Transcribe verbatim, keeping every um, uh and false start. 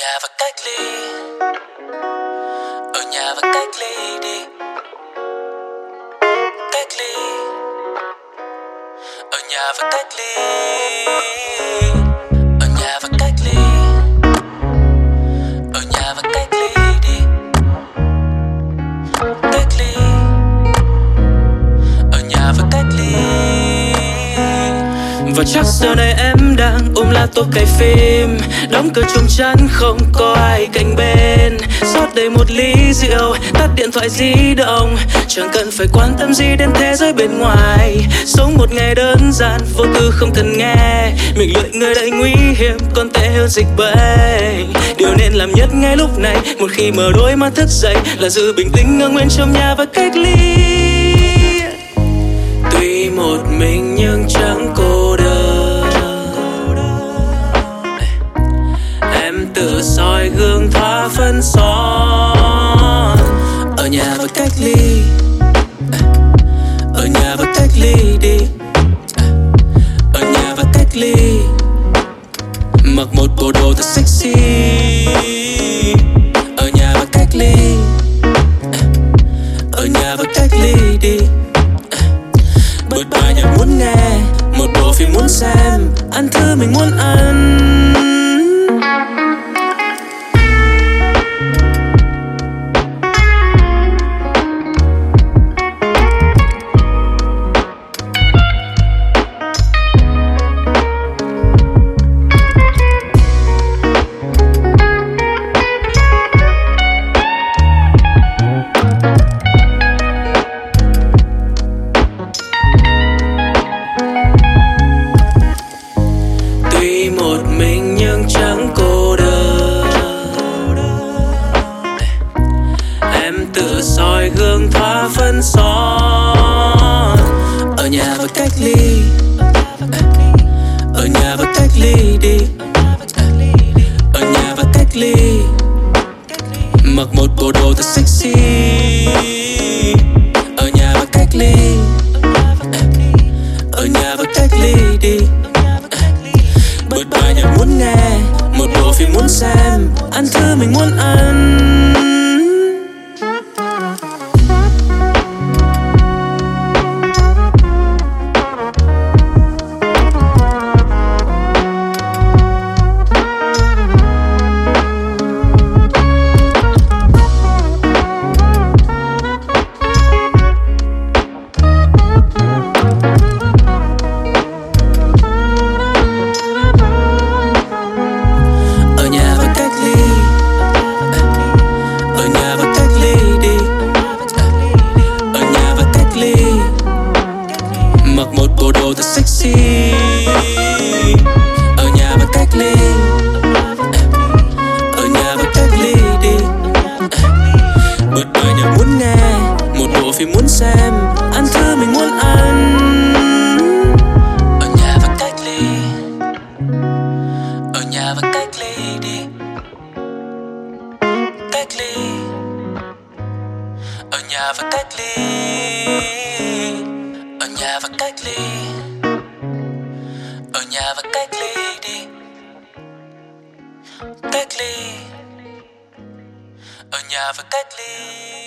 nhà và cách ly, ở nhà và cách ly đi, cách ly, ở nhà và cách ly, ở nhà và cách ly, ở nhà và cách ly đi, cách ly, ở nhà và cách ly. Và chắc giờ này em đang ôm laptop cày phim, đóng cửa chung chắn không có ai cạnh bên, rót đầy một ly rượu, tắt điện thoại di động, chẳng cần phải quan tâm gì đến thế giới bên ngoài. Sống một ngày đơn giản vô tư không cần nghe, mình lưỡi người đầy nguy hiểm còn tệ hơn dịch bệnh. Điều nên làm nhất ngay lúc này một khi mở đôi mắt thức dậy là giữ bình tĩnh ngồi nguyên trong nhà và cách ly. Tuy một mình nhưng chẳng cô đơn, em tự soi gương thoa phấn son. Ở nhà và cách ly, ở nhà và cách ly đi, ở nhà và cách ly, mặc một bộ đồ thật sexy. Ở nhà và cách ly, ở nhà và cách ly đi, bật bài nhạc muốn nghe, một bộ phim muốn xem, ăn thứ mình muốn ăn. Một mình nhưng chẳng cô đơn, em tự soi gương thoa phấn son. Ở nhà và cách ly, ở nhà và cách ly đi, ở nhà và cách ly, mặc một bộ đồ thật sexy. Ở nhà và cách ly, ở nhà và cách ly đi, bật bài nhạc muốn nghe, một bộ phim muốn xem, ăn thứ mình muốn ăn. Mặc một bộ đồ thật sexy. Ở nhà và cách ly, ở nhà và cách ly đi, bật bài nhạc muốn nghe, một bộ phim muốn xem, ăn thứ mình muốn ăn. Ở nhà và cách ly, ở nhà và cách ly đi, cách ly, ở nhà và cách ly, ở nhà và cách ly, ở nhà và cách ly đi, cách ly, ở nhà và cách ly.